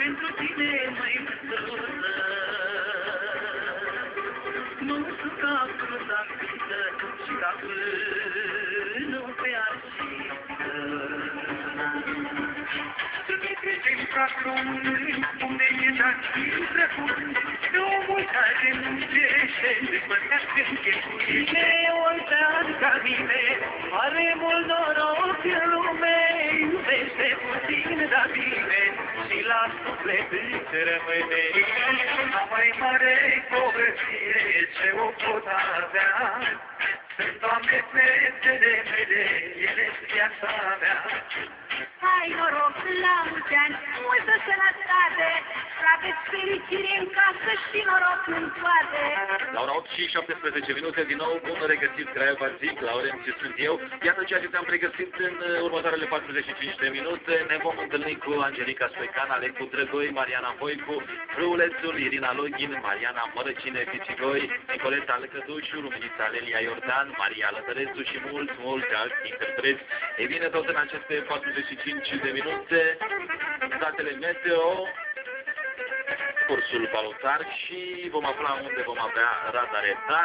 pentru tine, măi măsăruță. Nu sunt ca cruzantită și ca pânul pe arșiță. Să te treci în praf românului, unde e de-a trecut, că omul care nu cerește, despărtească în chefurile, oltean ca mine, are mult noroc în lume, iubește puțin, dar bine, și la suflet îți rămâne. A mai mare bogăție ce o pot avea, sunt Doamne fetele mele, ele-s viața mea. Hai noroc, la mulți ani, multă sănătate, să aveți fericire în casă și noroc în toate. La ora 8 și 17 minute, din nou, bun regăsit, Craiova Zic, la Laurențiu sunt eu. Iată ceea ce te-am pregătit în următoarele 45 de minute. Ne vom întâlni cu Angelica Stoican, Alecu Drăgoi, Mariana Voicu, Râulețul, Irina Loghin, Mariana Mărăcine, Pițigoi, Nicoleta Lăcădușu, Luminița Lelia Iordan, Maria Lătărețu și mulți alți interpreți. E bine, tot în aceste 45 de minute, datele meteo, cursul valutar și vom afla unde vom avea radare.